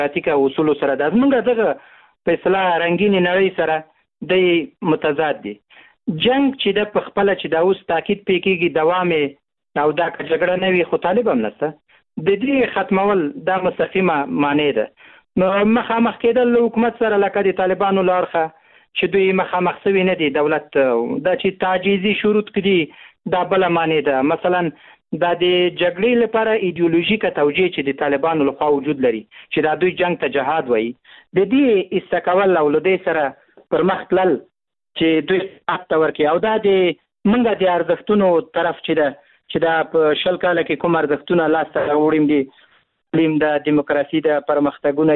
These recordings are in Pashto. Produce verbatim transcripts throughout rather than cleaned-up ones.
دیموکراتیک اصول سره د موږ دغه په اصطلاح رنگین نړۍ سره د متضاد دي. جنگ چې د په خپل چې دا اوس تاکید پکېږي دوام او دا جګړه نه وي خو طالب هم نشته د دې ختمول دا مستقیمه معنی ده. نو مخامخ کېدل له حکومت سره لکه د طالبانو لارخه چې دوی مخامخ سوي نه دي دولت دا چې تعجیزي شروط کړي دا بل معنی ده. مثلا دا د جګړې لپاره ایدئولوژیکه توجیه چې د طالبانو لخوا وجود لري چې دا دوی جنگ ته جهاد وایي د دې استقبال او له دې سره پر مخ تلل چې دوی حق ورکي او دا د منګه د ارزښتونو طرف چې ده چې دا په شل کاله کې کوم ارزښتونه لاسته راوړم دي تعلیم د دیموکراسي د پرمختګونه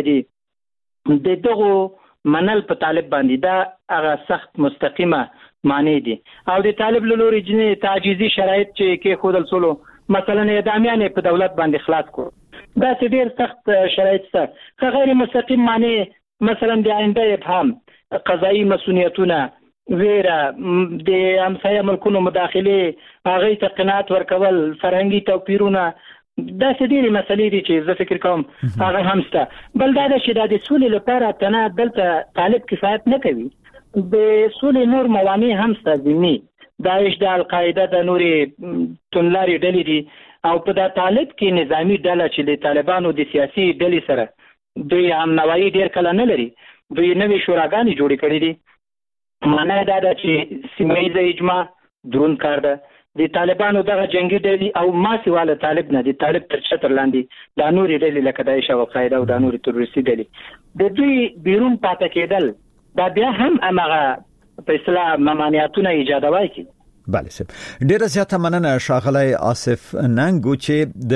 دي د دغه منل په طالب باندې دا هغه سخت مستقیمه معنی دي او د طالب له لوري جنې تعجیزي شرایط چې کې خودل سولو مثلا اعدامیان په دولت باندې خلاص کو دا چې ډیر سخت شرایط سره غیر مستقیم معنی مثلا د آینده ابهام قضایي مسؤلیتونه ویره د همسایه ملکونو مداخله هغه ته قناعت ورکول فرهنګي توپیرونه دا څه ډېرې مسلې دي چې زه فکر کوم هغه هم شته. بل دا ده چې دا د سولې لپاره تنه دلته طالب کفایت نه کوي د سولې نور موانع هم شته ضمني داعش د القاعده د نورې توندلارې ډلې دي او په دا طالب کې نظامی ډله چې د طالبانو د سیاسي ډلې سره دوی هم نوایي ډېر کله نه لري دوی نوې شوراګانې جوړې کړې دي. معنی دا ده چې سیمه اجماع درون کار ده د طالبانو دغه جنگي ډلې او ما سیواله طالب نه د طالب تر چتر لاندې د نورې ډلې لکه داعش او القاعده او د نورې تروریستي ډلې د دوی بیرون پاتې کېدل دا بیا هم هغه په اصطلاح ممانعتونه ایجادوي کی. بله سب ډیره زیاته مننه ښاغلی آصف ننګو چې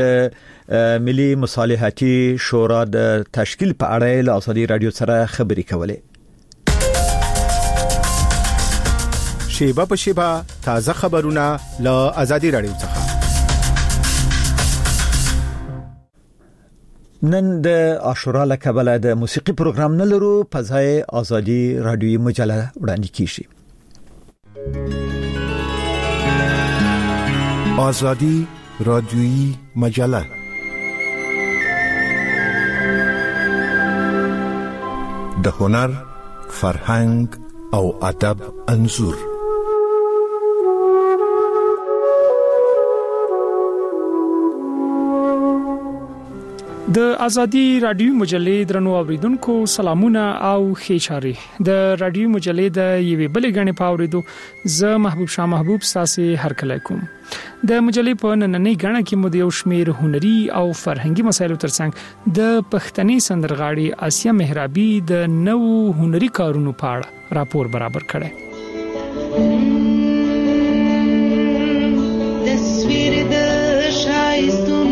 د ملي مصالحتي شورا د تشکیل په اړه له ازادي رادیو سره خبرې کولې. شیبه په شیبه تازه خبرونه له ازادي رادیو څخه. نن د عاشورا له کبله د موسیقي پروګرام نه لرو په ځای ازادي رادیوي مجله وړاندې کیږي. ازادي رادیوي مجله د هنر، فرهنګ او ادب انځور. د ازادي رادیو مجلې درنو اوریدونکو سلامونه او خیشاري. د رادیو مجلې د یوې بلې غنې پاوریدو زه محبوب شاه محبوب ساسي هر کله کوم. د مجلې په نننۍ غنې کې مو د یو شمیر هنري او فرهنګي مسایلو ترڅنګ د پښتني سندرغاړي آسیا مهرابي د نو هنري کارونو په اړه راپور برابر کړي. تصویر د شایستونو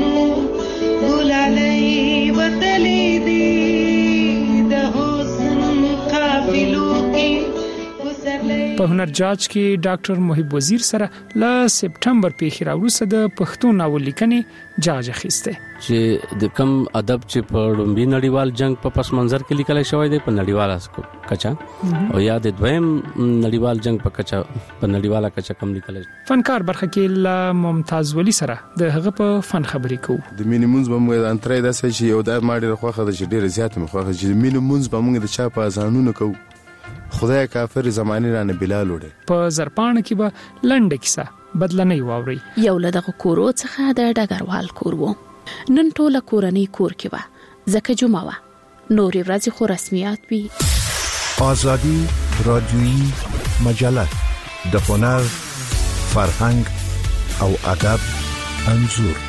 ګلالي وتلې دي د حسن قافلو کې په هنر جاج کې ډاکټر محب وزیر سره ل سپټمبر په اخر وروسته د پښتو ناول لیکنې جاج اخیسته چې د کم ادب چې په لومبي نړیوال جنگ په پس منظر کې لیکل شوی دی په نړیوال اسکو کچا او یا د دویم نړیوال جنگ په کچا په نړیواله کچا کم لیکل. فنکار برخه کې ل ممتاز ولی سره د هغه په فن خبرې کوو. د مینیمونز به موږ د انټری د سې یو د ماډي خوخه د ډیره زیات مخه چې د مینیمونز به موږ د چا په ځانونو کوو. خدای کافر زمانه رانه بلال وړي په زرپان کې به لنډ کیسه بدلنې واوري. یو لدغه کورو څخه د ډګروال کور وو. نن ټوله کورنۍ کور کې و ځکه جمعه و نورې ورځې خو رسمیات وي. ازادي رادیوي مجله د هنر، فرهنګ او ادب انځور.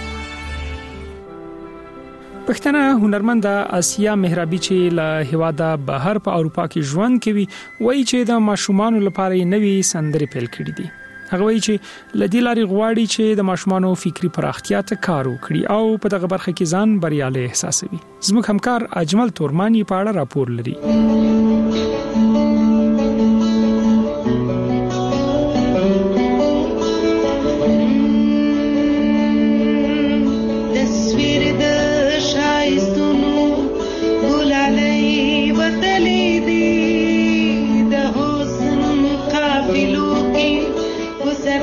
پښتنه هنرمند آسیا مهرابي چې له هواده بهر په اروپا کې ژوند کوي وایي چې د ماشومان لپاره نوې سندرې پیل کړې دي. هغه وایي چې لدی لاري غواړي چې د ماشومان فکری پراختیا ته کار وکړي او په دغه برخه کې ځان بریالي احساسوي. زموږ همکار اجمل تورمانی په اړه راپور لري.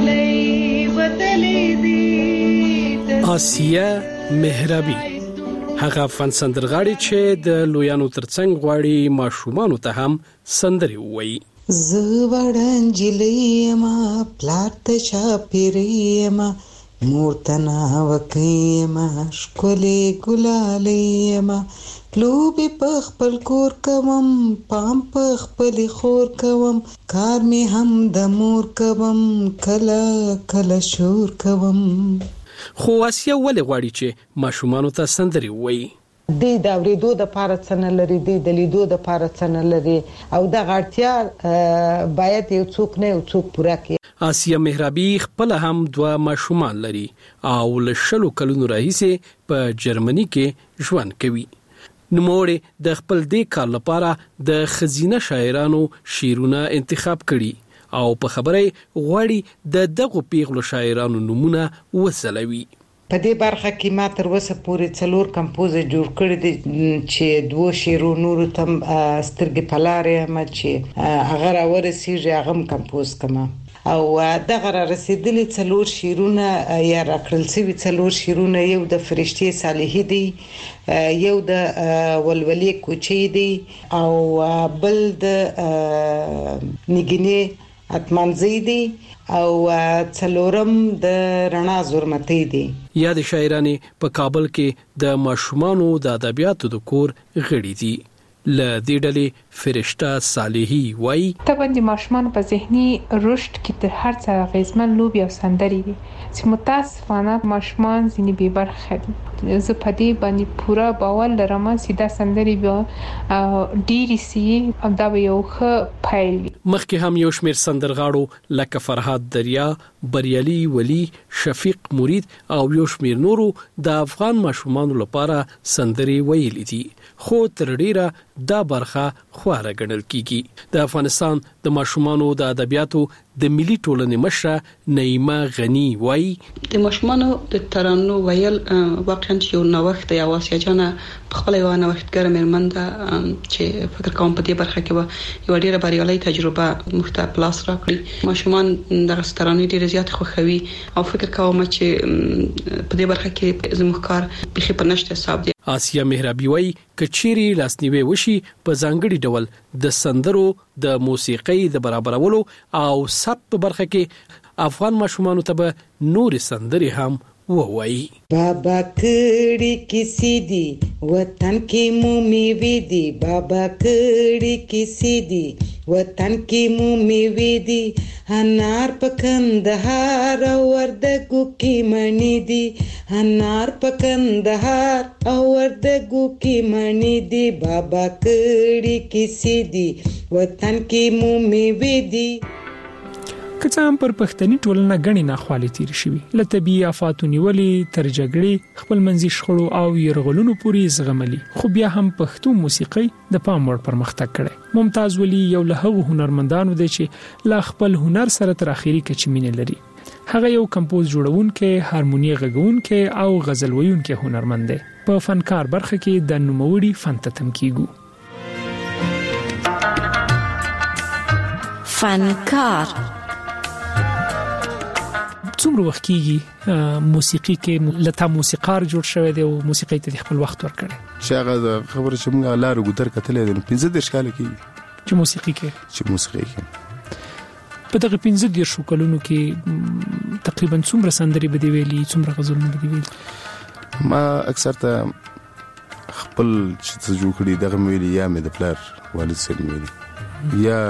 آسیا مهرابي هغه فن سندرغاړي چې د لویانو ترڅنګ غواړي ماشومان ته هم سندري وایي. زوړن جلیما پلات چا پیریما مورتنا وکیما شکولې ګلالېما لوبي په خپل کور کوم پام په خپل خور کوم کار می هم د مور کوم کله کله شور کوم. خو اسیا ولې غواړي چې ماشومان ته سندري وایي؟ د داوریدو د پاره څنګه لري د لیدو د پاره څنګه لري او د غړتیا باید یو څوک نه یو څوک پوره کړي. اسیا مهرابي خپل هم دوه ماشومان لري او له شلو کلونو راهیسې په جرمني کې ژوند کوي. نوموړی د خپل دې کار لپاره د خزینه شاعرانو شعرونه انتخاب کړي او په خبره غواړي د دغه پیغلو شاعرانو نمونه وسلوي. په دې برخه کې ما تر اوسه پورې څلور کمپوز جوړ کړی دي چې دوه شعرو نور تم سترګې پلارې ما چې هغه راورسیږي هغه کمپوز کما او دغه را رسیدلی څلور شعرونه یا راکړل شوی څلور شعرونه یو د فرشتي صالحي دی یو د ولولې کوچي دی او بل د نګینه اتمنځي دی او څلورم د رڼا زورمتي دی. یا د شاعرانې په کابل کې د ماشومانو د ادبیاتو د کور غړي دي. ل دې ډلې فرشته صالحي وای طبعا د ماشومان په ذهني رشد کې تر هر څه غیزمن لوبي او سندري دي چې متاسفانه ماشومان ځینې بې برخه دي. زه په دې باندې پوره باور لرم چې دا سندري به ډېری سي او دا به یو ښه پیل وي. مخکې هم یو شمېر سندرغاړو لکه فرهاد دریا، بریالي ولی، شفیق مرید او یو شمېر نورو د افغان ماشومانو لپاره سندري ویلي دي خو تر ډیره دا برخه خواره ګڼل کیږي. د افغانستان د ماشومانو د ادبیاتو د ملي ټولنې مشره نعیمه غنی وای د ماشومانو د ترانو ویل واقعا یو نوښت دی او اسیا جان په خپل یو نوښتګر مېرمن ده چې فکر کوم په دې برخه کې به یو ډیره بریالي تجربه مختلف پلاس راکړي. ماشومان د ترانو ډیره زیات خوښوي او فکر کوم چې په دې برخه کې زموږ کار به په نشته حساب دی. آسیا مهرابي وای کچيري لاسنیوي وشي په ځانګړي ډول د سندرو د موسیقۍ د برابرولو او سب په برخه کې افغان ماشومان ته به نور سندري هم ووایي. بابا کړي کسی دی وطن کې مومي وی دی بابا کړي کسی دی وطن کې مومي وی دی انار پکندهار او وردګو کې منی دی انار پکندهار او وردګو کې منی دی بابا کړي کسی دی وطن کې مومي وی دی. که څه هم پر پښتني ټولنه غني ناخوالې تیر شوي له طبيعي آفاتو نیولې تر جګړې خپل منځي شخړو او يرغلونو پورې زغملي خو بیا هم پښتو موسیقي د پام وړ پرمختګ کړي. ممتاز ولی یو له هغو هنرمندانو دی چې لا خپل هنر سره تر اخیری کچمینه لري. هغه یو کمپوز جوړونکې، هارمونی غږونکې او غزل ویونکې هنرمند دی. په فنکار برخه کې د نوموړي فن ته تم کیږو. فنکار څومره وخت کېږي موسیقي کې لته موسیقار جوړ شوی دی او موسیقي ته خپل وخت ورکړي؟ چې هغه خبره چې موږ لارو ګوتر کتلې ده پنځه دیرش کاله کېږي چې موسیقي کې چې موسیقي کې په دغه پنځه دیرش کلونو کې تقریبا څومره سندري بده ویلي څومره غزلونه بده ویلي؟ ما اکثر ته خپل چې جوړ کړی دغه ویلي یا مې د پلار والد سره ویلي یا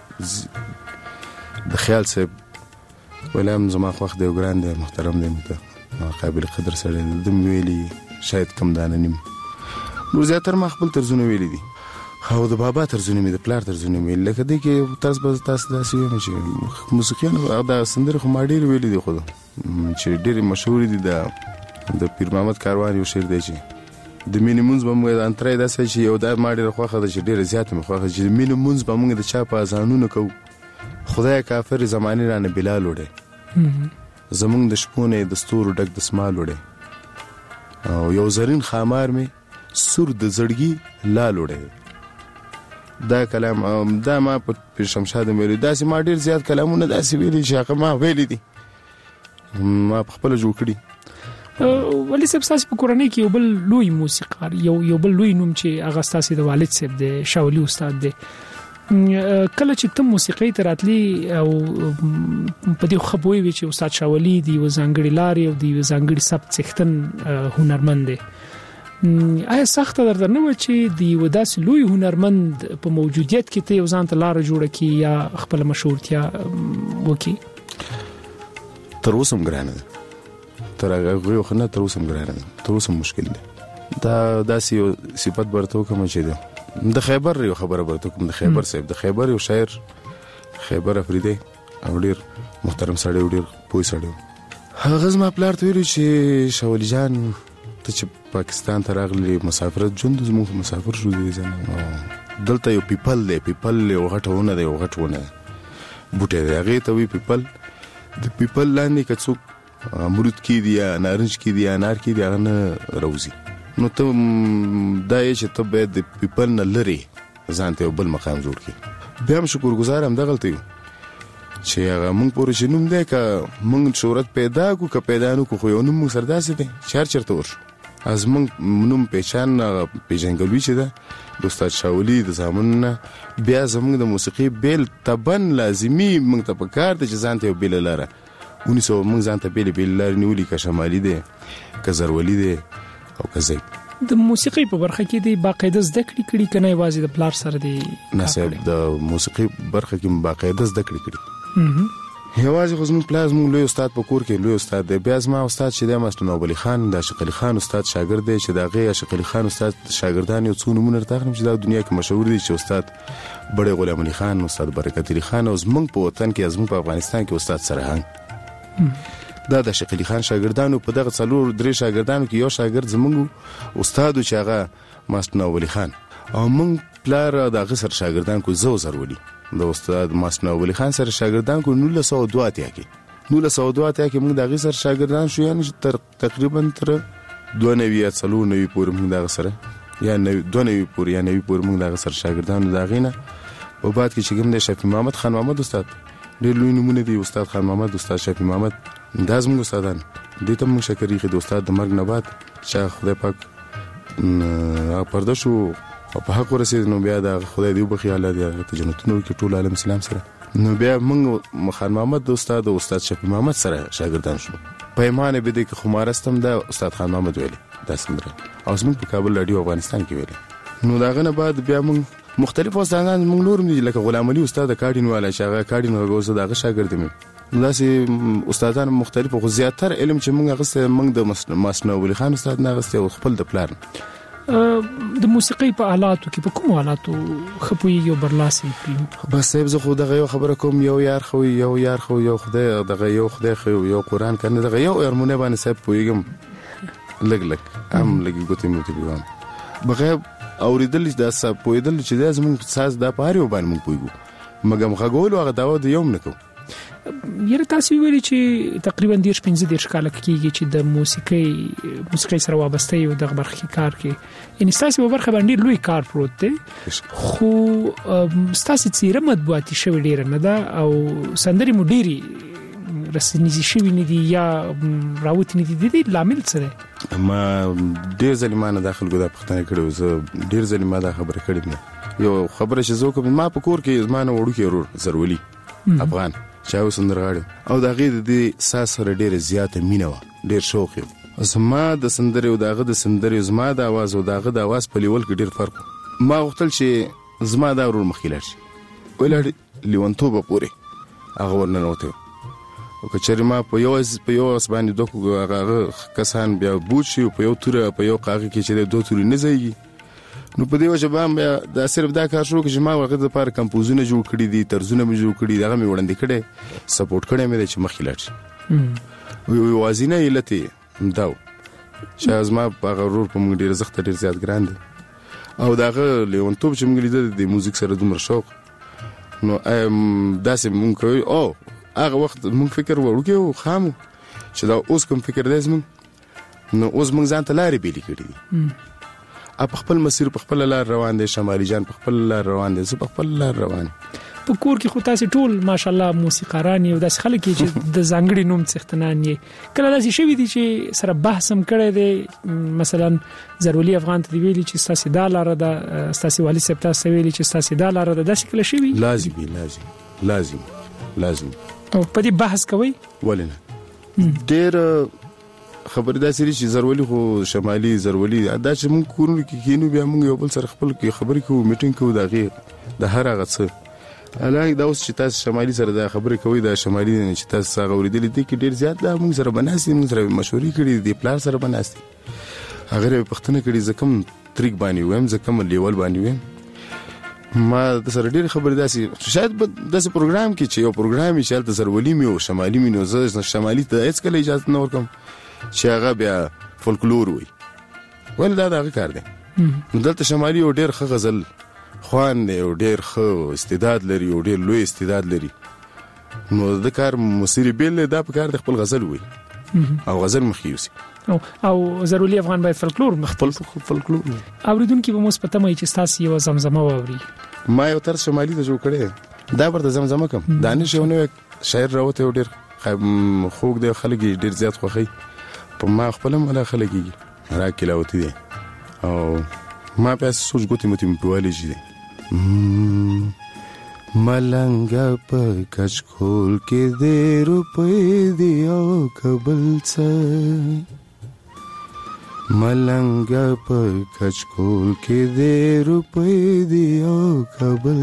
د خیال صاحب ولهم زما خوښ دی ګران دی محترم دی مته قابل قدر سره د ویلي شاید کم دانه نیم نو زیاتره ما خپل ترزونه ویلي دي او د بابا ترزونه مې د پلار ترزونه ویلي لکه دی کې تاسو به تاسو داسې وایئ چې موسیقیان دا سندره خو ما ډېر ویلي دي خو چې ډېر مشهور دي د د پیر محمد کاروان یو شعر دی چې د مینې مونځ به موږ انترای داسې چې یو دا ما ډېره خوښه ده چې ډېره زیاته مې خوښه چې د مینې مونځ به موږ د چا په اذانونو کوو خدای کافر زمانه رانه بلال وړي زمونږ د شپونه د ستورو ډک د سمال وړي او یو زرین خامار می سور د زړګي لال وړي. دا کلام دا ما په شمشاد مې ویلي داسې ما ډیر زیات کلامونه داسې ویلي چې هغه ما ویلي دي ما په خپل جوړ کړي ولی سب تاسو په کورنۍ کې یو بل لوی موسیقار یو یو بل لوی نوم چې هغه تاسو د والد صاحب د شاولي استاد دی کله چې تم موسیقي تراتلی او په دې خبرې وی چې استاد شاولي دی وزنګړي لاري او دی وزنګړي سبت څښتن هنرمند دی آیا سخت درنه و چې دی وداس لوی هنرمند په موجودیت کې ته ځان ته لار جوړه کی یا خپل مشهورتیا وکي تر اوسه ګرانه تر هغه یو خنه تر اوسه ګرانه تر اوسه مشکل دی دا داسې صفات برته کوم چې ده د خیبر یو خبره برته کوم د خیبر صاحب د خیبر یو شاعر خیبر افریدی او ډیر محترم سړی ډیر پوه سړی هغه زما پلار ته ویل چې شاولي جان ته چې پاکستان ته راغلی مسافرت ژوند زموږ مسافر شو دي ځنه دلته یو پیپل دی پیپل یو غټونه دی یو غټونه بوټي دی هغه ته وی پیپل د پیپل لاندې کڅوک امرود کې دی یا نارنج کې دی یا انار کې دی هغه نه روزي نو ته دا یې چې ته به د پیپل نه لري ځان ته بل مقام جوړ کړي بیا هم شکر گزار هم دغلته یو چې هغه مونږ پورې چې نوم دی که مونږ شهرت پیدا کو که پیدا نو کو خو یو نوم مونږ سره داسې دی چار چرته ورشو از مونږ نوم پیچان پیژنګلوي چې ده د استاد شاولي د زامنونه بیا زمونږ د موسیقي بیل تبن لازمي مونږ ته پکار دی چې ځان ته یو بیل لاره ونیسو مونږ ځان ته بیل بیل لاره نیولي که شمالي دی که زرولي دی او که زیب د موسیقي په برخه کې دی باقاعده زده کړې کړي کنه یوازې د پلار سره دی نه صاحب د موسیقي برخه کې باقاعده زده کړې کړي یوازې خو زموږ پلار زموږ لوی استاد په کور کې لوی استاد دی بیا زما استاد چې دی ماستر نواب علي خان د عاشق علي خان استاد شاګرد دی چې د هغې عاشق علي خان استاد شاګردان یو څو نومونه درته اخلم چې دا دنیا کې مشهور دي چې استاد بړی غلام علي خان استاد برکت علي خان او زموږ په وطن کې زموږ په افغانستان کې استاد سرهنګ دا د عاشق علي خان شاګردانو په دغه څلور درې شاګردانو کې یو شاګرد زموږ استاد چې هغه ماستر نواب علي خان او موږ پلار د هغه سره شاګردان کو زو زرولي د استاد ماستر نواب علي خان سره شاګردان کو نولس سوه دوه اتیا کې نولس سوه دوه اتیا کې موږ د هغې سره شاګردان شو یعنې تر تقریبا تر دوه نوي یا څلور نوي پورې موږ د هغه سره یا دوه نوي پورې یا نوي پورې موږ د هغه سره شاګردان د هغې نه په بعد کې چې کوم دی شفیع محمد خان محمد استاد ډېر لوی نومونه دي استاد خان محمد استاد شفیع محمد دا زموږ استادان دې ته موږ شکر ایښی د استاد د مرګ نه بعد چې خدای پاک پرده شو او په حق ورسېد نو بیا د خدای دې وبخي الله دې هغه ته جنتونه وکړي ټول عالم اسلام سره نو بیا موږ خان محمد د استاد او استاد شفیع محمد سره شاګردان شو پیمانه به دې کې خمارستم دا استاد خان محمد ویلي دا سندره او زموږ په کابل رادیو افغانستان کې ویلي نو دا غنه بعد بیا موږ مختلف استادان موږ نور دي لکه غلام علي استاد کاډین والا چې هغه کاډین غوسه دغه شاګرد مې داسې استادان مختلف خو زیاتره علم چې موږ غسه موږ د ماستر نواب علي خان استاد نه غسه خپل د پلان د موسیقي په آلاتو کې په کوم آلاتو خپوي یو برلاسي کړی بس صاحب زه خو دغه یو خبره کوم یو یار خو یو یار خو یو خدای دغه یو خدای خو یو قران کنه دغه یو هرمونه باندې صاحب پویګم لګ لګ ام لګي ګوتې مو ته بیوام بغیر اوریدل د صاحب پویدل چې د زمون ساز د پاره وبان مونږ پویګو مګم غوول هغه داو د یوم نکو یره تاسو ویلي چې تقریبا ډیر پنځه دېرش کاله کېږي چې د موسیقي موسیقي سره وابسته یو د برخې کار کې ان تاسو په برخه باندې لوی کار پروت دی خو تاسو چیرې مطبوعاتي شوی ډیر نه ده او سندري مو ډيري رسنیزي شوی نه دي یا راوت نه دي د لامل سره ما ډیر ځلمانه داخل ګدا پښتنه کړو زه ډیر ځلمانه دا خبره کړې نه یو خبره چې زه کوم ما په کور کې زمانه وړو کې ورور زرولي افغان چاو سندرغاړي او دا غي د ساس سره ډیره زیاته مینه و ډیر شوق و زما د سندرې او داغه د سندرې زما د आवाज او داغه د आवाज په لیول کې ډیر فرق ما غوښتل چې زما دا ورور مخکې شي ولر لیونتوب پورې هغه ورننوته او کچری ما په یو په یو اسبانې دوه هغه کسان بیا بوچي په یو تور په یو قاغه کې چې دوه تور نه ځایږي نو په دې وجه باندې دا صرف دا کار شروع چې ما وخت د پاره کمپوزونه جوړ کړی دي طرزونه مې جوړ کړی دا مې وړاندې کړي سپورټ کړي مې چې مخې لاړ شي وي وازینه یلته داو چې از ما په غرور په موږ ډیر زخت ډیر زیات ګران دي او داغه لیونتوب چې موږ لیدل د موزیک سره دومره شوق نو داسې موږ کوي او هغه وخت موږ فکر وړو خامو چې دا اوس کوم فکر دی زموږ نو اوس موږ ځان ته لارې بیلې کړې دي اپ خپل مسیر په خپل لار روان دي شمالي جان په خپل لار روان دي زه په خپل لار روان په کور کې خو تاسو ټول ماشالله موسیقاران یو داس خلک چې د ځانګړي نوم څښتنان یې کله داسې شوی دي چې سره بحث هم کړی دی مثلا ضروري افغان ته ویلي چې تاسو دا لاره ده تاسو والي صاحب تاسو ویلي چې تاسو دا لاره ده داسې کله شوی لازمي لازم لازم لازم او په دې بحث کوي ولنه ډېر خبر دا سری چې زرولي خو شمالي زرولي دا چې مونږ کورونو کې کینو بیا مونږ یو بل سره خپل کې خبرې کوو میټینګ کوو دا غي د هر هغه څه الای دا اوس چې تاسو شمالي سره دا خبرې کوي دا شمالي نه چې تاسو هغه ورېدلې دي کې ډېر زیات دا مونږ سره بناسي مونږ سره مشورې کړې دي پلان سره بناسي هغه پښتنه کړي زکم طریق باندې ویم زکم لیول باندې ویم ما د سره ډېر خبرې داسي شاید داسې پروګرام کې چې یو پروګرام یې چې زرولي مې او شمالي مې نو زه شمالي ته هیڅ کله اجازه نه ورکوم چې هغه بیا فولکلور وي ول دا دغه کار دی دلته شمالي او ډېر ښه غزل خوان دی او ډېر ښه استعداد لري او ډېر لوی استعداد لري نو د کار موسیقي بیل دا په کار د خپل غزل وي او غزل مخیوسي او او ضروري افغان باید فولکلور خپل فولکلور اوریدونکو به مثبت مې چې تاسو یو زمزمه واوري ما یو تر شمالي ته جوړ کړی دا ورته زمزمه کوم دانش یو نو شاعر راوته ډېر خوږ دی خلک ډېر زیات خوخي په ما خپل مله خلګي راکې لاوتی دي او ما په سوچ ګوتې متي په والي جي ملنګ په کچ کول کې دې روپې دی او قبل څه ملنګ په کچ کول کې دې روپې دی او قبل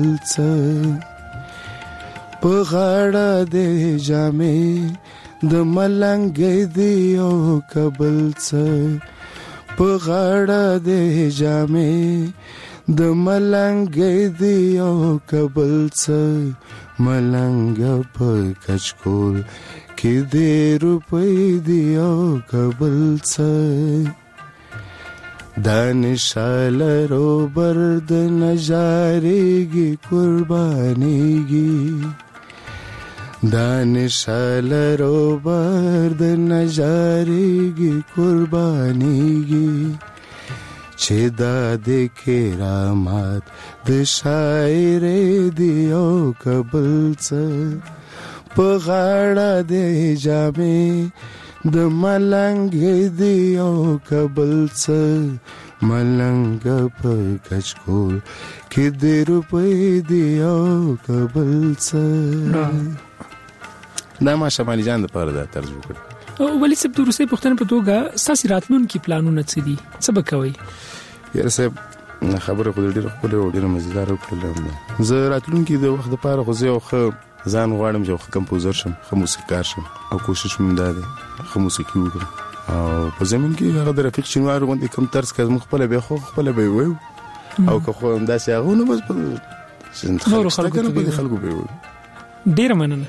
څه په غاړه دې جامې د ملنګ دی او قبل څه په غاړه دې جامې د ملنګ دی او قبل څه ملنګ په کچکول کې دې روپې دی او قبل څه دانشال روبر د نجارېږي قربانېږي دانشال روبر د نجارېږي قربانېږي چې دا د کرامات د شاعرې دی او قبل څه په غاړه د جامې د ملنګ دی او قبل څه ملنګ په کچکول کې د روپې دی او قبل څه دا ما شمالي جان د پاره دا طرز وکړ او ولې سب د روسي پښتنه په توګه ساسي راتلونکي پلانونه څه دي څه به کوي یاره صاحب خبره خو ډیره خپل او ډیره مزیدار وکړل زه راتلونکي د وخت لپاره خو زه یو ښه ځان غواړم چې ښه کمپوزر شم ښه موسیقار شم او کوشش مې دا دی ښه موسیقي وکړم او په زمين کې هغه د رفیق شنوار غوندې کوم طرز کې موږ خپل به خو خپل به وایو او که خو همداسې هغه نو بس په نور خلکو ته خلکو به وایو ډیر مننه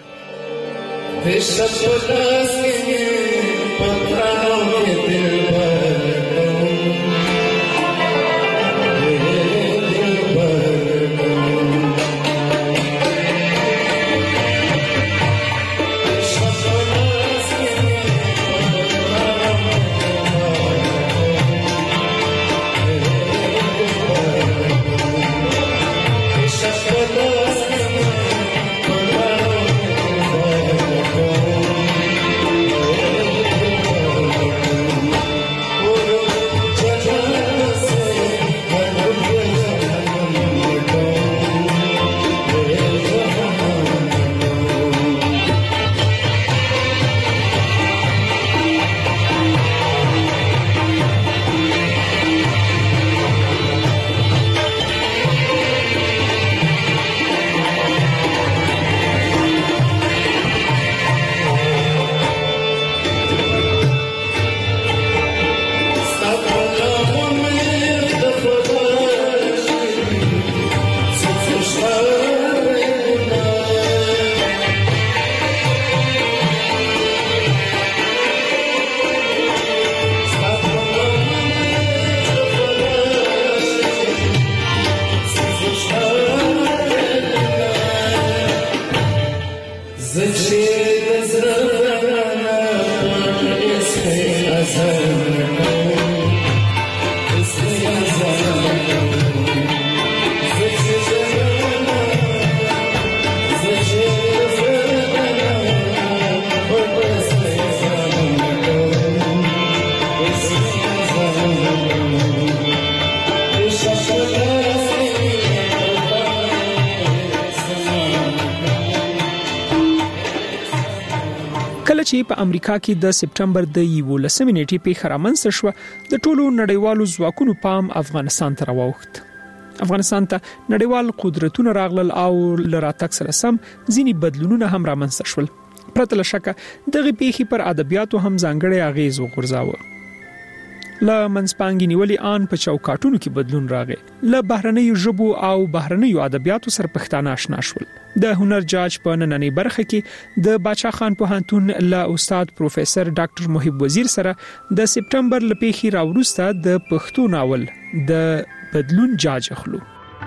چې په امریکا کې د سپټمبر د یولسمې نیټې پیښه رامنځته شوه د ټولو نړیوالو ځواکونو پام افغانستان ته راووخت. افغانستان ته نړیوال قدرتونه راغلل او لراتک سره سم ځینی بدلونونه هم رامنځته شول. پرته له شکه دغه پیښې پر ادبیاتو هم ځانګړی اغیز وغورځاوه. له منځپانګې نیولې آن په چوکاټونو کې بدلون راغی. له بهرنیو ژبو او بهرنیو ادبیاتو سره پښتانه آشنا شول. د هنر جاج په نننۍ برخه کې د باچا خان پوهنتون له استاد پروفیسور ډاکټر محب وزیر سره د سپټمبر ل پیښې راوروسته د پښتو ناول د بدلون جاج اخلو.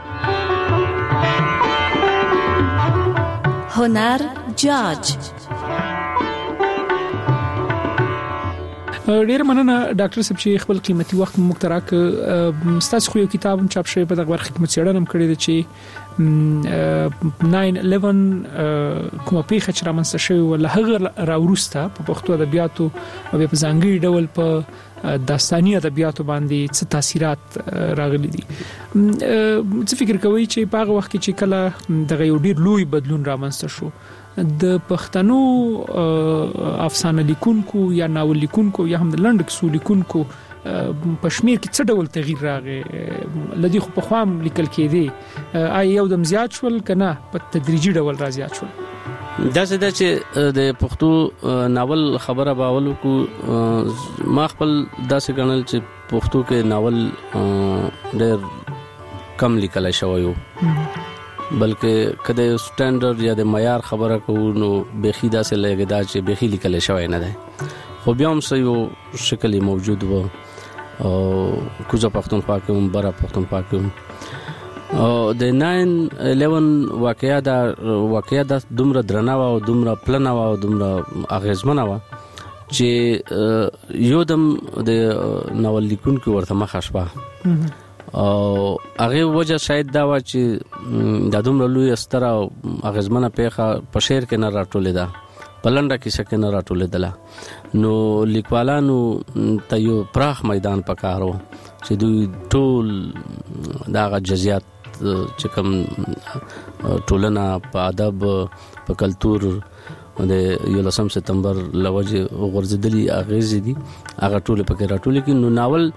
هنر جاج. ډیر مننه ډاکټر صاحب چې خپل قیمتي وخت مو مختراک. ستاسو خو یو کتاب چاپ شوی په دغه برخه کې مڅېړنه هم کړې ده چې ناین الیون کومه پیښه چې رامنځته شوې و له هغه راوروسته په پښتو ادبیاتو او په ځانګړي ډول په داستاني ادبیاتو باندې څه تاثیرات راغلي دي. څه فکر کوئ چې په هغه وخت کې چې کله دغه یو ډیر لوی بدلون رامنځته شو د پښتنو افسانه لیکونکو یا ناول لیکونکو یا هم د لنډ کیسو لیکونکو په شمیر کې څه ډول تغییر راغی؟ لدی خو په خوام لیکل کېدی آی یو دم زیات شول کنه په تدریجي ډول را زیات شول؟ دا څه ده چې د پښتو ناول خبره باولو کو ما خپل داسې ګڼل چې پښتو کې ناول ډېر کم لیکل شوی و، بلکې کله سټانډرډ یا د معیار خبره کوو نو بخی داسې لګی دا چې بخی لیکل شوی نه ده. خو بیا هم یو شکل موجود و او کوزه پښتونخوا کې هم برا پښتونخوا کې هم او د ناین الیون واقعیا دا واقعیا دا دومره درنه و او دومره پلنه و او دومره اغیزمنه و چې یو دم د ناول لیکونکو ورته مخ شوه او هغه وجه شاید دا و چې د دومره لوی استر او اغیزمنه پیښه په شعر کې نه راټولې ده، په لنډه کیسه کې نه راټولې ده. نو لیکوالانو ته یو پراخ میدان پکار و چې دوی ټول دغه جزئیات چې کوم ټولنه په ادب په کلچر د یولسم سپتمبر لوجه غورځېدلي اغیز دي هغه ټول پکې راټولې کې. نو ناول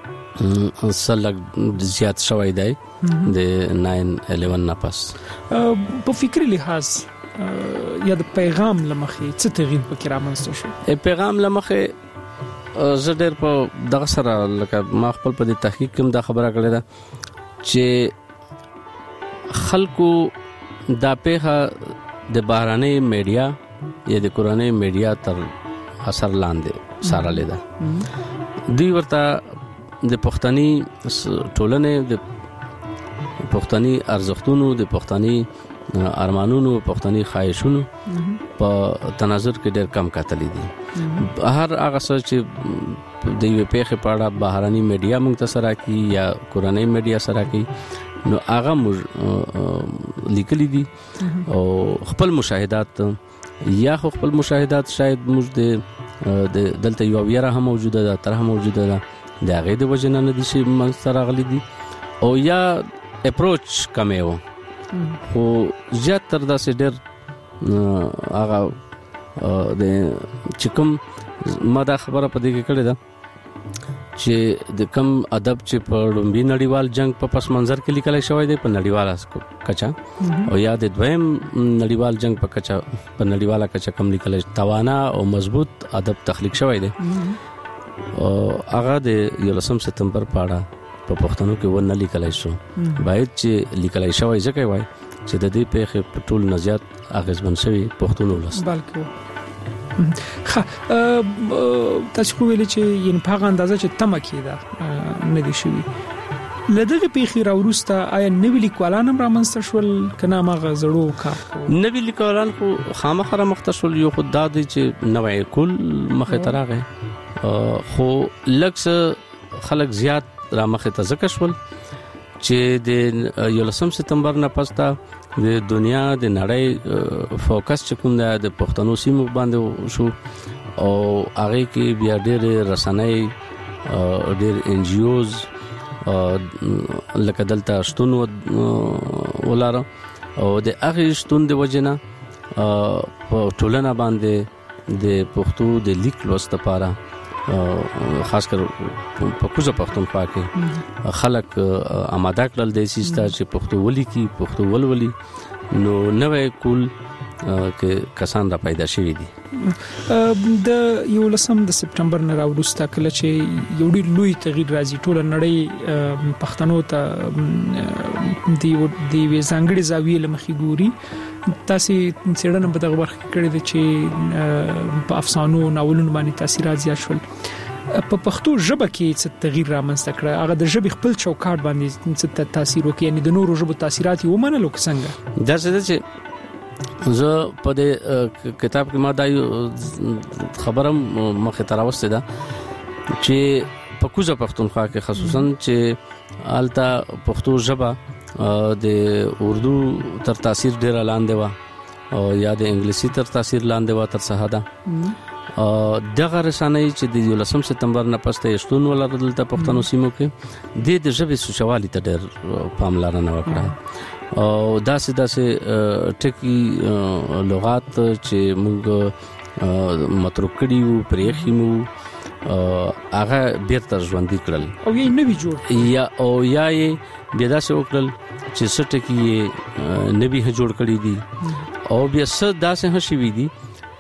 سلګ زیات شوی دی د ناین الیون نه پس. په فکری لحاظ یا د پیغام لمخې څه تغییر پکې رامنځته شو؟ پیغام لمخې زه ډېر په دغه سره لکه ما خپل په تحقیق کې دا خبره کړې ده چې خلکو دا پیښه د بهراني میډیا یا د کورنۍ میډیا تر اثر لاندې سارلې ده. دوی ورته د پښتني ټولنې د پښتني ارزښتونو د پښتني ارمانونو پښتني خواهشونو په تناظر کې ډېر کم کتلې دي. هر هغه څه چې د یو پیښې په اړه بهراني میډیا موږ ته سره کی یا کورنۍ میډیا سره کی نو هغه موږ لیکلي دي او خپل مشاهدات یا خپل مشاهدات شاید موږ د دلته یو ویره هم موجوده ده تر هم موجوده ده د هغه د وجنه نه دي چې منځ راغلي دي او یا اپروچ کمه و خو زیات تر داسې ډېر هغه د چکم ما دا خبره په دې کې کړې ده چې د کم ادب چې په لومبي نړیوال جنگ په پس منظر کې لیکل شوی دی په نړیواله کچا او یا د دویم نړیوال جنگ په کچا په نړیواله کچا کم لیکل توانا او مضبوط ادب تخلیق شوی دی او هغه د یولسم سپتمبر په اړه په پښتنو کې ونه لیکلای شو. باید چې لیکلای شوی ځکه وای چې د دې پیښې په ټول نزيات اغیزمن شوی پښتون ولس. بلکې ښه تاسو خو ویل چې ین په اندازه چې تمه کیده نه دي شوی لدغه پیښې راوروسته آیا نوې لیکوالان هم رامنځته شول کنه ماغه زړو کار نوې لیکوالان خو خامخره مختصل یو خود د چې نوې کول مخه تراغه خو لکه خلک زیات را مخه ته ځکه شول چې د یولسم سپتمبر نه پستا د دنیا د نړۍ فوکس چې کوم د پښتنو سیمو باندې شو او هغه کې بیا ډېر رسنۍ ډېر ان جی اوز لکه دلته شتون ولاره او د هغه شتون د وجنه په ټولنه باندې د پښتو د لیک لوست لپاره خاص کر په کوزه پښتونخوا کې خلک آماده کړل د سیستا چې پښتو ولي کې پښتو ولولي نو نوې کول کې کسان را پیدا شوي دي. د یو لسم د سپټمبر نه راوړسته کله چې یو ډیر لوی تغییر راځي ټول نړۍ پښتنو ته دی دی ځانګړي زاویې لمخې ګوري. تاسو څېړنه په دغه برخه کې کړې ده چې په افسانو ناولونو باندې تاثیرات زیات شول. په پښتو ژبه کې څه تغییر رامنځته کړ؟ هغه د ژبې خپل چوکاټ باندې څه تاثیر وکړي؟ یعنی د نورو ژبو تاثیرات یې ومنلو څنګه؟ دا څه چې زه په دې کتاب کې ما دا خبرم مخه تراوسته ده چې په کوزه پښتونخوا کې خصوصا چې آلتا پښتو ژبه د اردو تر تاثیر ډیر لاندې و او یا د انګلیسي تر تاثیر لاندې و تر څه ده. دغه رسنۍ چې د یولسم سپتمبر نه پسته شتون ولرل ته پښتنو سیمو کې د د ژبې سوچوالي ته ډیر پاملرنه وکړه او داسې داسې ټکی لغات چې موږ متروک کړي وو پرېخي مو هغه بیرته ژوندۍ کړل او یې نوی جوړ یا او یا یې بیا داسې وکړل چې څه ټکی یې نوی جوړ کړي دي او بیا څه داسې هم شوي دي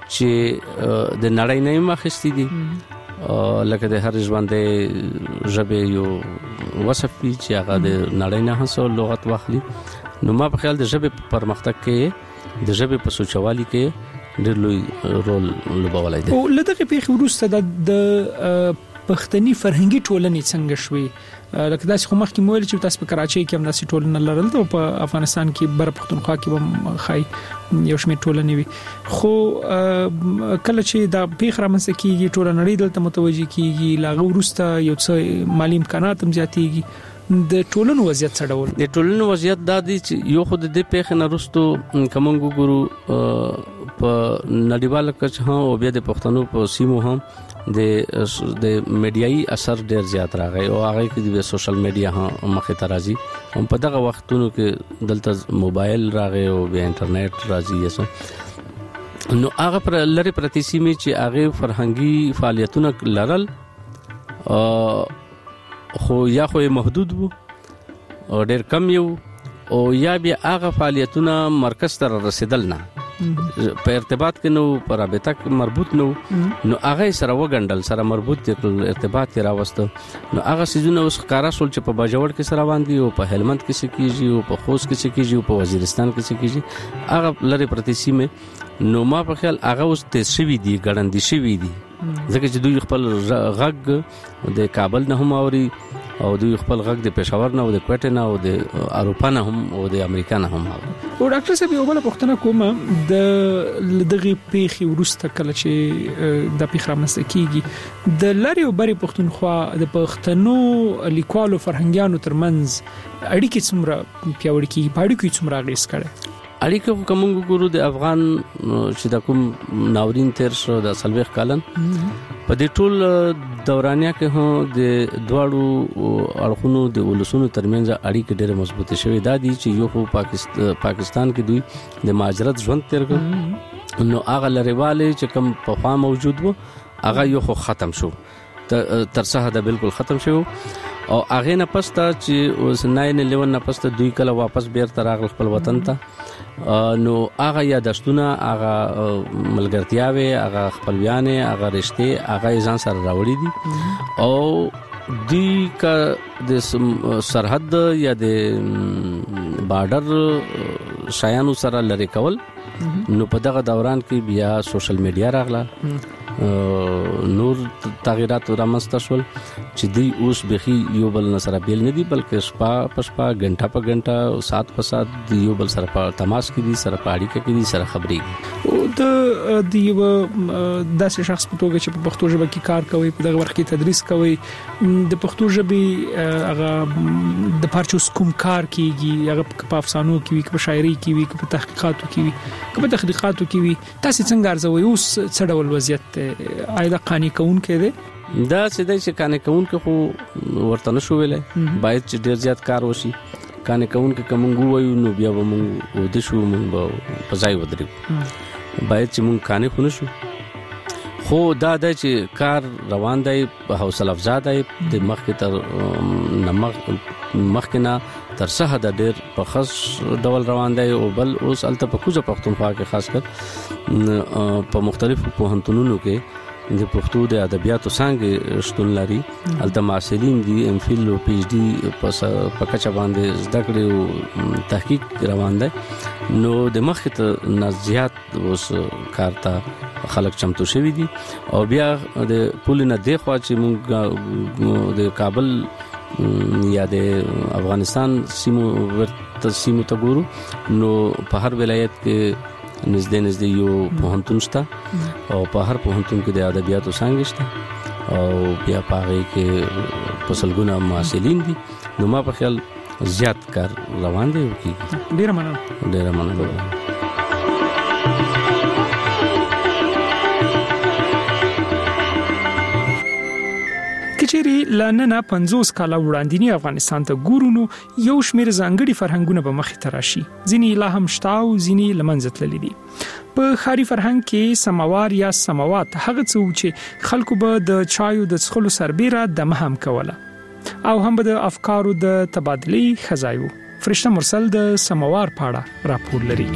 چې د نړۍ نه مخستې دي لکه د هر ژوندۍ ژبې یو وصف وي چې هغه د نړۍ نه هڅو لغت واخلي. نو ما په خیال د ژبې په پرمختګ کې د ژبې په سوچوالي کې ډېر لوی رول لوبولای دی. او لدغه پیښې وروسته د پښتني فرهنګي ټولنې څنګه شوي؟ لکه داسې خو مخکې مو ویل چې تاسو په کراچۍ کې هم داسې ټولنه لرل او په افغانستان کې بر پښتونخوا کې هم خای یو شمېر ټولنې وي، خو کله چې دا پیښه رامنځته کیږي ټول نړۍ دلته متوجي کیږي، لاغه وروسته یو څه مالی امکانات هم زیاتېږي. د ټولنو وضعیت څه ډول؟ د ټولنو وضعیت دا دی چې یو خود د پیښې نه وروسته کومنګ ګورو په نړیواله کچه هم او بیا د پښتنو په سیمو هم د د میډیایي اثر ډیر زیات راغی او هغه کې د سوشل میډیا هم مخه ته راځي. هم په دغه وختونو کې دلته موبایل راغی او بیا انټرنیټ راځي یسه نو هغه پر لری پرتی سیمه چې هغه فرهنګي فعالیتونه لرل خو یا خو محدود وو او ډیر کم یو او یا بیا هغه فعالیتونه مرکز ته رسیدل نه په ارتباط کې نو پر رابطه کې مربوط نو نو هغه سره وګندل سره مربوط ارتباط کې راوسته نو هغه سيزونه اوس ښکارا شول چې په باجوړ کې سره باندې او په هلمند کې سکیږي او په خوست کې سکیږي او په وزیرستان کې سکیږي هغه لری پرتی سیمه نو ما په خیال هغه اوس تیز شوی دي ګړندې شوی دي ځکه چې دوی خپل غږ د کابل نه هم اوري او دوی خپل غږ د پېښور نه او د کوټه نه او د اروپا نه هم او د امریکا نه هم اوري. او ډاکټر صاحب یو بل پوښتنه کوم د دغه پیښې ورسته کله چې د پیښه رامنځته کیږي د لری او بری پښتونخوا د پښتنو لیکوالو فرهنګیانو ترمنځ اړیکې څومره پیاوړې کیږي؟ په اړیکو څومره اغیز کړي؟ اړیکه کوم ګورو د افغان چې د کوم ناورین تیر شو د سلويخ کالن په دې ټول دورانیا کې هم د دواړو اړخونو د ولسونو ترمنځ اړیکې ډېره مضبوطه شوې ده دي چې یو خو پاکستان پاکستان کې دوی د مهاجرت ژوند تیر کړ نو هغه لريواله چې کوم په فام موجود وو هغه یو خو ختم شو تر څه ده بالکل ختم شو او هغه نه پسته چې اوس ناین الیون نه پسته دوی کله واپس بیرته راغل خپل وطن ته نو هغه یادښتونه هغه ملګرتیاوي هغه خپلویانه هغه رشته هغه ځان سره راوړي دي او دوی کا د سرحد یا د بارډر شایانو سره لری کول نو په دغه دوران کې بیا سوشل میډیا راغله نور تغیرات رامنځته شول چې دوی اوس بخي یو بل سره بیل نه دي بلکې شپه په شپه غنټه په غنټه سات په سات یو بل سره په تماس کې دي سره په اړیکه کې دي سره خبرې او د دیو داسې شخص په توګه چې په پښتو ژبه کې کار کوي په دغه وخت کې تدریس کوي د پښتو ژبې هغه د پارچوس کوم کار کیږي هغه په افسانو کې وي په شاعري کې وي په تحقیقاتو کې وي په تحقیقاتو کې وي تاسو څنګه ارزوي اوس څه ډول وضعیت آیا د قانې کون کې دی؟ دا سیده چې قانې کون کې خو ورته نشو ویلای باید چې ډیر زیات کار وشي قانې کون کې کومنګو وایو نو بیا به موږ ود شو موږ په ځای ودرېږو باید چې موږ قانې خو نشو خو دا د چې کار روان دی په حوصله افزا دی د مخکې تر نمخ مخکنا تر څه د ډېر په خاص ډول روان دی او بل اوس الته په کوزه پښتونخوا کې خاص کر په مختلفو پوهنتونونو کې د پښتو د ادبیاتو څنګه شتون لري الته معاصرین دي ام فیل او پی ایچ ډي په کچه باندې زده کړې او تحقیق روان دی نو د مخکې ته نزيات اوس کارتا خلک چمتو شوی دي او بیا د پولینه دی خو چې موږ د کابل یا د افغانستان سیمو ورته سیمو ته ګورو نو په هر ولایت کې نږدې نږدې یو پوهنتون شته او په هر پوهنتون کې د ادبیاتو څنګه شته او بیا پاره کې پسلګونه معاصرین دي نو ما په خیال زیات کار روان دی کی ډیر مننه ډیر مننه کچېری لننه پنځوس کاله وړاندې افغانستان ته ګورونو یو شمېر ځانګړي فرهنګونه به مخې ته راشي ځینی لا هم شتاو ځینی لمنځه تللي دي په خاري فرهنګ کې سماوار یا سماوات هغه څه چې خلکو به د چایو د څښلو سربېره د مهم کوله او هم به د افکارو د تبادلې خزایو فرشته مرسل د سماوار پاړه راپور لري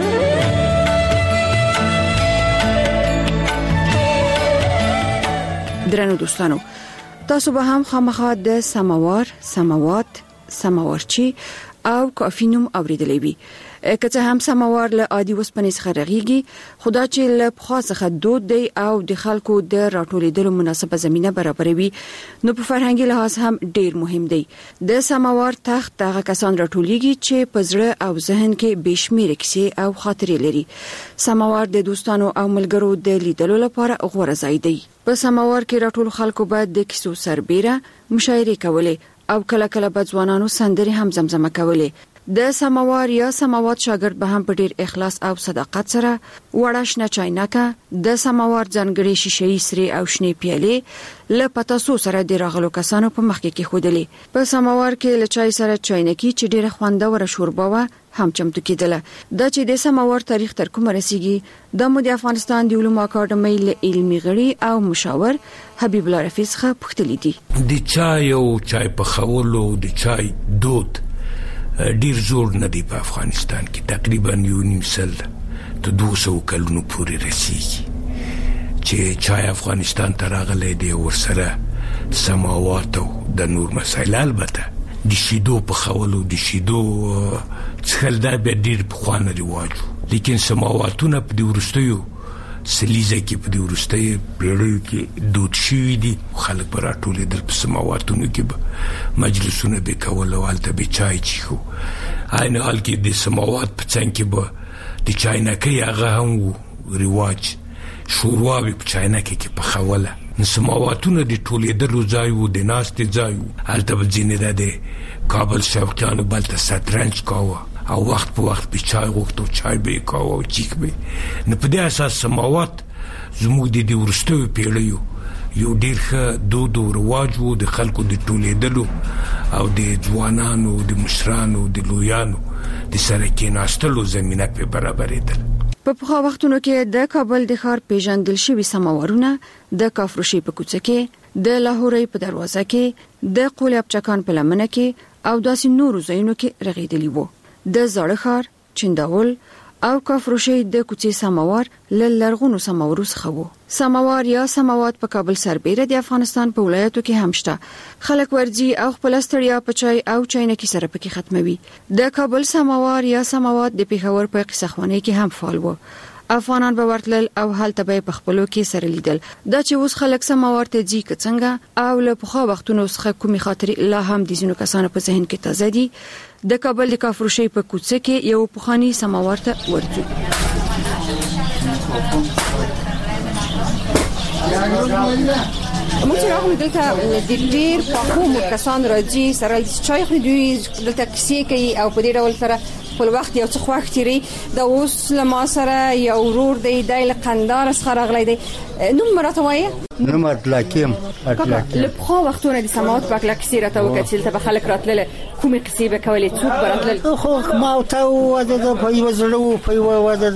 درنو دوستانو تاسو به هم خامخا د سماوار سماوات سماورچی او کافینوم اوریدلې وي کته هم سماوار له عادي وسپنې څخه رغيږي خدا چې له خاصه دود دی او د خلکو د راټولېدلو مناسبه زمينه برابروي نو په فرهنګي لحاظ هم ډیر مهم دی د سماوار تخت هغه کسان راټولېږي چې په زړه او ذهن کې بشمیره کیسې او خاطرې لري سماوار د دوستانو او ملګرو د لیدلو لپاره غوړه ځای دی په سماوار کې راټول خلکو باید د کیسو سربېره مشاعره کولې او کله کله به ځوانانو سندري هم زمزمه کولې د سماوار یا سماوات شاګرد به هم په ډیر اخلاص او صداقت سره وړاشنه چاینکه د سماوار ځانګړي شیشې سری او شنې پیالې له پتاسو سره د راغلو کسانو په مخ کې خودلې په سماوار کې له چای سره چاینکی چې ډیره خوندوره شوربه و هم چمتو کېدله دا چې د سماوار تاریخ تر کومه رسیږي د مو د افغانستان د علومو اکاډمۍ له علمي غړي او مشاور حبیب الله رفیع څخه پوښتنه دي د چای او چای په خولو د چای دود ډیر زور نه دی په افغانستان کې تقریبا یو نیم سل ته دوه سوه کلونو پورې رسیږي چې چای افغانستان ته راغلی دی ورسره سماوات او د نور مسایل البته د شیدو په خولو د شیدو څخل دا به ډیر په خوانه رواجو لیکن سماواتونه په د ورستیو سلیزه کې په د ورستۍ پیړیو کې دود شوي دي خلک به راټولېدل په سماواتونو کې به مجلسونه به کول او هلته به چای چیښو عین حال کې د سماوات په څنګ کې به د چاینکۍ هغه هم و رواج شوروا به په چاینکۍ کې پخوله نو سماواتونه د ټولېدلو ځای و د ناستې ځای و هلته به ځینې د کابل شوقیانو به هلته شطرنج کاوه او وخت په وخت به چای غوښتو چای به یې کاوه او چیک به نو په دې اساس سماوات زموږ د وروستیو پیړیو یو ډېر ښه دود او رواج و د خلکو د ټولېدلو او د ځوانانو د مشرانو د لویانو د سره کېناستلو زمینه پې برابرېدل په پخوا وختونو کې د کابل د ښار پیژندل شوي سماورونه د کافروشي په کوڅه کې د لاهوري په دروازه کې د قولیاب چکان په لمنه کې او داسې نورو ځایونو کې رغېدلی وو د زړه ښار چنداول او کافروشي د کوڅې سماوار ل لرغونو سماورو څخه وو سماوار یا سماوات په کابل سربېره د افغانستان په ولایتو کې هم شته خلک ورځي او خپل ستړیا په چای او چاینکي سره پکې ختموي د کابل سماوار یا سماوات د پیښور په قصخوانه کې هم فعال وو افغانان به ورتل او حالت به په خپلو کې سره لیدل دا چې اوس خلک سماوار ته ځي څنګه او له پخوا وختونو څخه کومي خاطرې لا هم د زینو کسانو په ذهن کې تازه دي د کابل د کافروشي په کوڅه کې یو پخوانی سماوار ته ورځو موږ چې راغلو دلته د ډیر پاکو کسان راځي سره چای خوري دوی دلته کیسې کوي او په دې ډول سره په وخت یو څه خوښ تیری دا اوس لما سره یو ورور دی د قندار څخه راغلی دی نو مرته وایي نو مطلقیم اطلاقیم لپخوا وختونه د سماوات په کلکسي راته وکړل ته به خلک راتلل کومې قصې به کولې څوک براتلل خو ما ته واده د په یو زړه په یو واده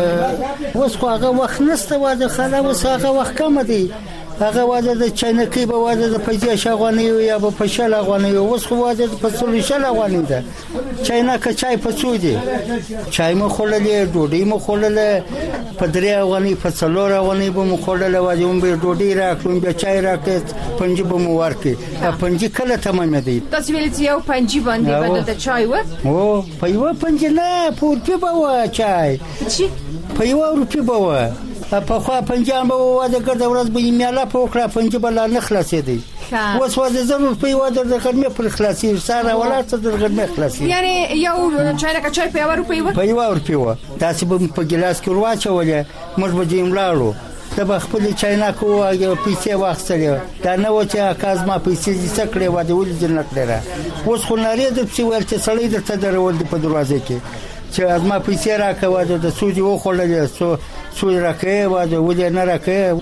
د اوس خو هغه وخت نشته واده خلا اوس هغه وخت کم دی هغه واده د چینکی به واده د پیسې شغونی یا به پښه لغونی اوس خو واده د پسول شلغونی ده چینکه چای پڅو دي چای مو خورلې ډوډۍ مو خورلې په درې غونی په څلور غونی به مو خورلې واده مو به ډوډۍ راکړم به چای راکړ پنځه به مو ورکې پنځه کله تمام دی تاسو ویل چې یو پنځه باندې بدل د چای و او په یو پنځه نه پورته به و چای چې په یو روپی به و په خوا پنځه به واده کړ د ورځ به میاله په کړه پنځه بل نه خلاصې دی اوس واده زموږ په واده د خدمت پر خلاصې سره ولاته د خدمت خلاصې یعنی یو چای کا چای په یو روپی و په یو روپی و تاسو به په ګلاس کې ورواچولې موږ به جملاړو د بخپل چاینا کو او پیسې واخستلې دا نه و چې اکاز ما پیسې دې څکړې و د ول جنت لره اوس خو نارې د څه ول چې سړی د تدرول په دروازه کې چې از ما پیسې راکوه د سودی و خړلې سو سود راکې و د ول نه راکې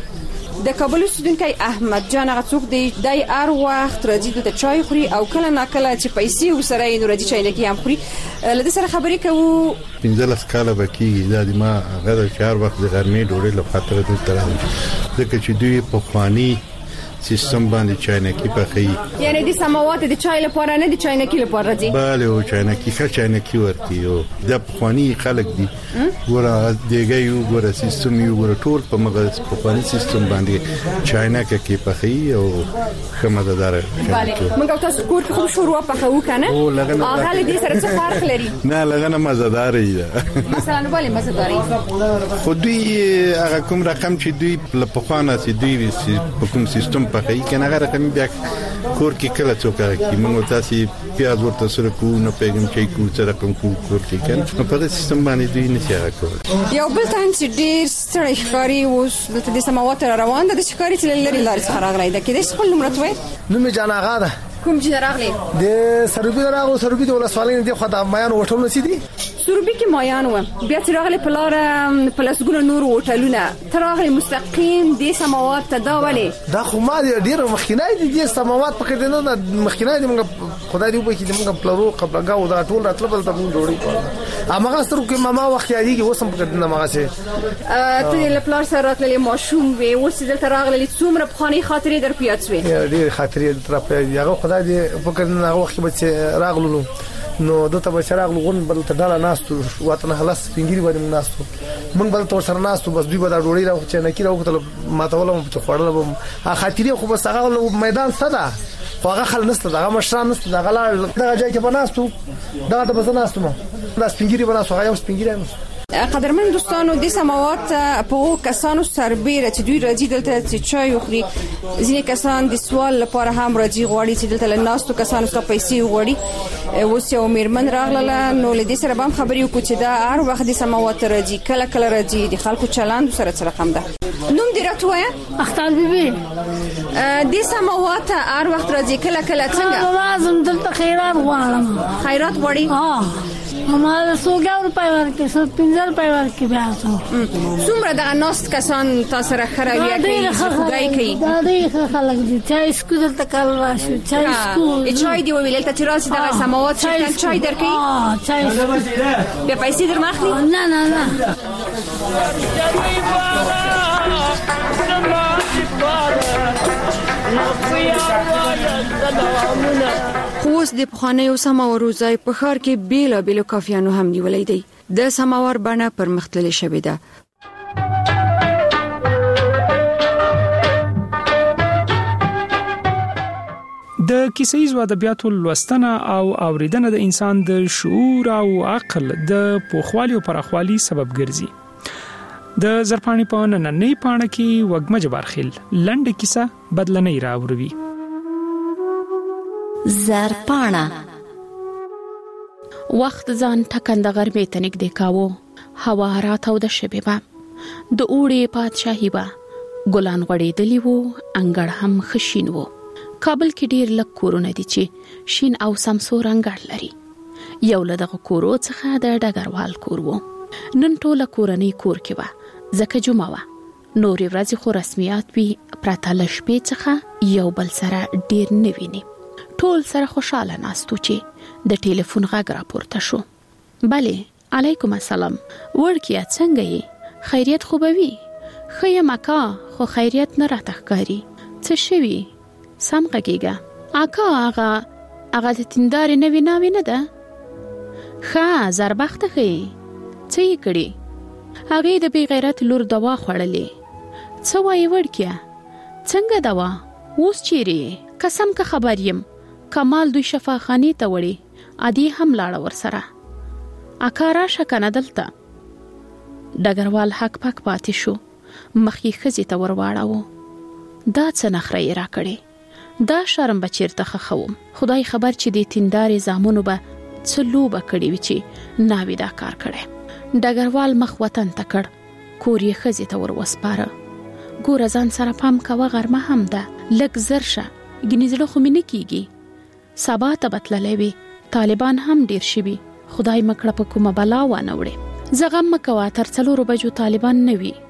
د کابل استودونکي احمد جان غڅوک دی دای ار وخت راځي د چای خوري او کله نه کله چې پیسې وسره یې راځي چای نه کې هم خوري لدې سره خبرې کوو پنځلس کاله بکی دا د ما غره چهار وخت د غرمې ډوډۍ لپاره خاطر دې تر ځکه چې دوی په خواني سیستم باندې چاینکی پخې یعنی د سماوات د چای لپاره نه د چاینکی لپاره دي bale او چاینکی ښه چاینکی ورکی او د خواني خلک دي ګوره دیګي یو ګوره سیستم یو ګوره ټول په مغز په خواني سیستم باندې چاینکی کې پخې او ښه مزدار bale موږ تاسو کور کې خو شروع پخو کنه هغه دې سره څه فرق لري نه لګنه مزدار دی مثلا bale مزدار خو دوی هغه کوم رقم چې دوی په خوانه سي دوی په کوم سیستم پخې کنه هغه رقم بیا کور کې کله څوک کوي موږ تاسو پیاز ورته سره کو نه پیغام چې کو سره کوم کور کې کنه په دې سیستم باندې دوی نه څه کوي یو بل څنګه چې ډیر ستړي ښکاری اوس د دې سماوات روان ده د ښکاری چې لري لارې څخه راغلی ده کې د خپل نمرت وای نو می جان آغا ده کوم چې راغلی د سروبي راغو سروبي د ولسوالۍ دی خو د مایان هوټل نسی دي سروبي کې مایان و بیا چې راغلی په لار په لاسګونو نور هوټلونه تر راغلی مستقیم د سماوات ته دا ولی دا خو ما ډیر مخکینای دي د سماوات په کې نه مخکینای دي موږ خدای دې وکړي چې موږ پلرو قبلګاو دا ټول راتل بل ته موږ جوړی کړو امغه سترو کې ماما وخت یادي کې وسم په نه مغه سي ته له پلار سره راتلې ماشوم وې اوس دلته راغلی څومره په خاني خاطرې در پیات وې ډیر خاطرې تر په یغه خدای دې په کنه هغه وخت به راغلو نو دته به شراغ لغون بل ته ډاله ناستو وطن خلاص پنګيري باندې ناستو مونږ بل تور سره ناستو بس دوی به دا ډوړي راو چې نه کی راو ته ماته ولم چې خړل به خاطرې خو بس هغه میدان صدا خو هغه خل نسته دا مشران نسته دا غلا دا ځای کې بناستو دا ته بس ناستو نو دا سپنګيري بناستو هغه سپنګيري قدرمن دوستانو د سماوات په کسانو سربېره چې دوی راځي دلته چې چای وخوري ځینې کسان د سوال لپاره هم راځي غواړي چې دلته لناستو کسانو څخه پیسې وغواړي اوس یو میرمن راغله نو لدې سره هم خبرې وکړو چې دا هر وخت د سماوات راځي کله کله راځي د خلکو چلند سره سره رقم ده نوم دې راټوي اختر بیبي د سماوات هر وخت راځي کله کله څنګه لازم دلته خیرات غواړم خیرات غواړي ها ما سوګاور پایور کې څو پنځل پایور کې بیا څو څومره د ناست کسان تاسو سره خروي کوي خدای کوي دا دې خلک دي چې سکول ته کال راشي چې سکول چای دی ویل ته چې راځي د سماوات چې چای درکې اه چای به پیسې در ماخلي نه نه نه خوست د پخوانیو سماورو ځای په ښار کې بیل بیل کافیانو هم نیولې دي د سماور بڼه پر مختلفه شوې ده د کیسې ادبیاتو لوستنه او اوریدنه د انسان د شعور او عقل د پوخوالي او پرخوالي سبب ګرځي د زرپانی په نننې پاڼه کې وګمه جبارخیل لنډه کیسه بدلنې راوړي زرپاڼه وخت ځان ټکنده غرمې ته نږدې کاوه هوا راته د شپې به د اوړي پادشاهي به ګلان غړېدلی وو، انګړ هم خشین وو. کابل کې ډیر لږ کورونه دي چې شین او سمسور انګړ لري. یو له دغه کورو څخه د ډګروال کور وو. نن ټوله کورنۍ کور کې وه، ځکه جمعه وه. نورې ورځې خو رسمیات وي، پرته له شپې څخه یو بل سره ډیر نه ویني. ټول سره خوشاله ناستو چې د ټلیفون غږ راپورته شو. بلې، علیکم السلام. وړکیه څنګه یې؟ خیریت خو به وي؟ ښه یم اکا، خو خیریت نه راته ښکاري. څه شوي؟ سم غږېږه. اکا هغه هغه د تیندارې نوې ناوې نه ده؟ ښه زربخته ښې. څه یې کړي؟ هغې د بې غیرت لور دوا خوړلې. څه وایي وړکیه؟ څنګه دوا؟ اوس چیرې؟ قسم که خبر یم کمال دوی شفاخانې ته وړي، عادي هم لاړه ورسره. اکا راشه کنه دلته. ډګروال حق پک پاتې شو، مخ یې ښځې ته ورواړاوه. دا څه نخره یې راکړې؟ دا شرم به چیرته خښوم. خدای خبر چې د تیندارې زامنو به څه لوبه کړې وي چې ناوې دا کار کړی. ډګروال مخ وطن ته کړ، کور یې ښځې ته ور وسپاره. ګوره ځان سره پام کوه، غرمه هم ده، لږ زر شه، ګنې زړه خو مې نه کېږي. سبا ته به تللی وي، طالبان هم ډیر شوي، خدای مکړه په کومه بلا وانه وړې. زه غم مه کوه، تر څلورو بجو طالبان نه وي.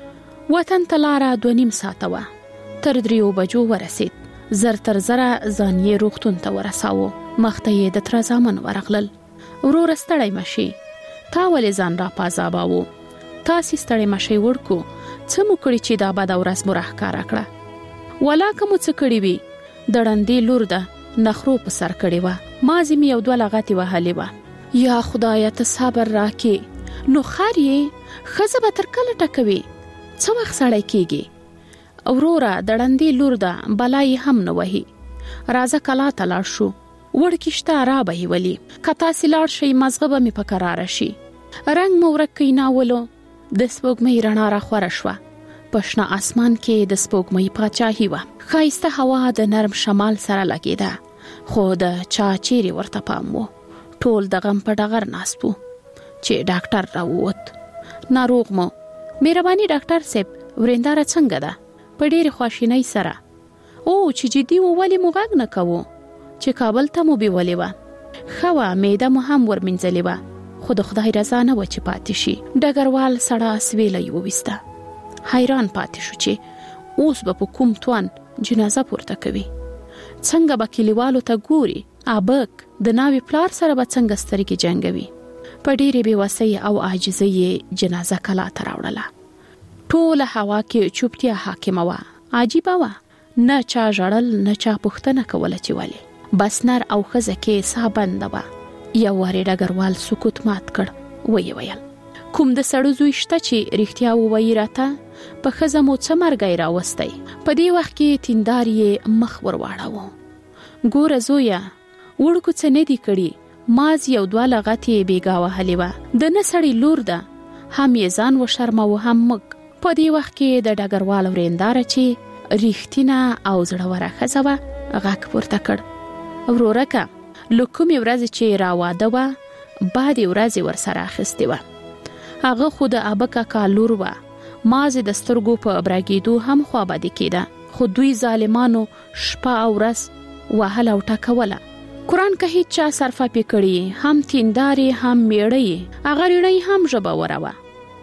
وطن ته لاره دوه نیم ساعته وه. تر دریو بجو ورسید. زر تر زره ځان یې روغتون ته ورساوه. مخ ته یې د تره زامن ورغلل. وروره ستړی مشي، تا ولې ځان را پازاباوه؟ تاسې ستړی مشئ وړکو، څه مو کړي چې دا بده ورځ مو راښکاره کړه؟ ولاکه مو څه کړي وي؟ د ړندې لور ده، نخرو په سر کړې وه، مازې مې یو دوه لغتې وهلې وه. یا خدایه ته صبر راکې. نو خر یې ښځه به تر کله ټکوي؟ څه وخت سړی کېږي؟ وروره د ړندې لور ده، بلا یې هم نه وهي. راځه کلا ته لاړ شو، وړکې شته را به یې ولي. که تاسې لاړ شئ مزغه به مې په کراره شي. رنګ مو ورک کیناولو، د سپوږمۍ رڼا را خوره شوه. په شنه اسمان کې د سپوږمۍ پاچاهي وه. ښایسته هوا د نرم شمال سره لګېده، خو د چا چیرې ورته پام و. ټول د غم په ډغر ناست وو چې ډاکټر راووت. ناروغ مو؟ مهرباني ډاکټر صاحب، ورېنداره څنګه ده؟ په ډېرې خواشینۍ سره. او چې جدي و ولې مو غږ نه کوو؟ چې کابل ته مو بیولې وه. ښه وه، معده مو هم ورمینځلې وه، خو د خدای رضا نه وه چې پاتې شي. ډګروال سړه سویله یې وویسته. حیران پاتې شو چې اوس به په کوم توان جنازه پورته کوي. څنګه به کلیوالو ته ګوري؟ ابک د ناوې پلار سره به څنګه سترګې جنګوي؟ په ډېرې بېوسۍ او عاجزۍ یې جنازه کلا ته راوړله. ټوله هوا کې چوپتیا حاکمه وه. عجیبه وه، نه چا ژړل، نه چا پوښتنه کوله چې ولې. بس نر او ښځه کې ساه بنده وه. یو وارې ډګروال سکوت مات کړ. ویې ویل، کوم د سړو زوی شته چې رښتیا ووایي راته؟ په ښځه مو څه مرګی راوستی؟ په دې وخت کې تیندار یې مخ ور واړاوه. ګوره زویه، وړکو څه نه دي کړي، ماز یو دوه لغتې بېګا وهلې وه. د نه سړي لور ده، هم یې ځان وشرموه هم موږ. په دې وخت کې د ډګروال ورېنداره چې رښتینه او زړوره ښځه وه غږ پورته کړ. ورورکه، له کومې ورځې چې را واده وه بعدې ورځې ورسره اخیستې وه. هغه خو د ابک اکا لور وه. مازې د سترګو په برګېدو هم خوابدې کېده، خو دوی ظالمانو شپه او ورځ وهله او ټکوله. قرآن که هیڅ چا صرفه پې کړي، هم تیندارې هم میړه، هغه ریړۍ هم ژبوره وه.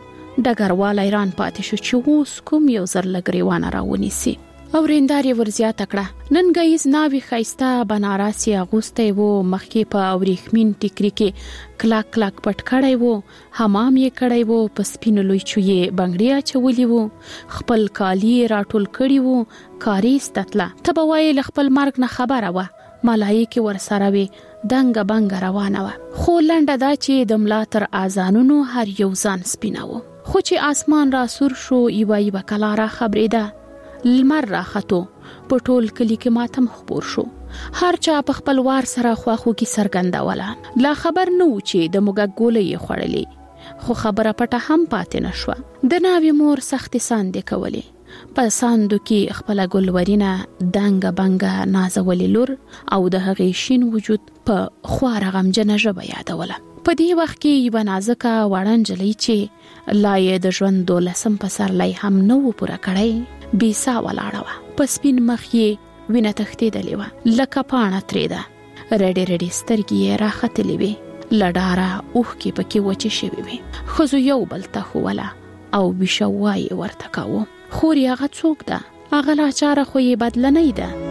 ډګروال حیران پاتې شو چې اوس کوم یو زر له ګریوانه راونیسي. او ورېندار یې ورزیاته کړه. نن ګیز ناوې ښایسته بنارس یې اغوستی و، مخکې په وریښمین ټیکري کې کلک کلک پټ کړی و، حمام یې کړی و، په سپینو لویچو یې بنګړي اچولي و، خپل کالي یې راټول کړي و، کاریسته تله. ته به وایې له خپل مرګ نه خبره وه، ملایکې ورسره وې، دنګه بنګه روانه وه. خو لنډه دا چې د ملا تر اذانونو هر یو ځان سپینه و. خو چې اسمان را سور شو، یوه یوه کلا را خبرېده. لمر را خطو، په ټول کلی کې ماتم خپور شو. هر چا په خپل وار سره خواخوږي څرګندوله. لا خبر نه و چې د موږک ګوله یې خوړلې، خو خبره پټه هم پاتې نه شوه. د ناوې مور سختې ساندې کولې. په ساندو کې خپله ګلورینه دنګه بنګه نازولې لور او د هغې شین وجود په خواره غمجنه ژبه یادوله. په دې وخت کې یوه نازکه وړه نجلۍ چې لا یې د ژوند دولسم پسرلی هم نه و پوره کړی، بیسا ولاړه و. په سپین مخ یې وینه تښتېدلې وه لکه پاڼه ترېده. رډې رډې سترګې یې راختلې وې. له ډاره اوښکې پکې وچې شوې وې. ښځو یو بل ته ښووله او بیشه وایې ورته کاوه. خور یې هغه څوک ده؟ هغه لاچاره خو یې بدله نه ده.